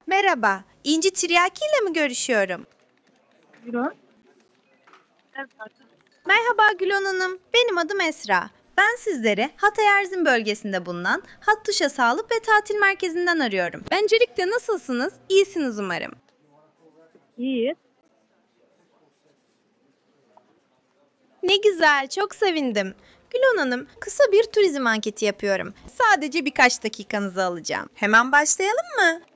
Merhaba, İnci Tiryaki ile mi görüşüyorum? Buyurun. Merhaba Gülon Hanım, benim adım Esra. Ben sizleri Hatay Erzin bölgesinde bulunan Hattuşa Sağlık ve Tatil Merkezi'nden arıyorum. Öncelikle nasılsınız? İyisiniz umarım. İyi. Ne güzel, çok sevindim. Gülon Hanım, kısa bir turizm anketi yapıyorum. Sadece birkaç dakikanızı alacağım. Hemen başlayalım mı?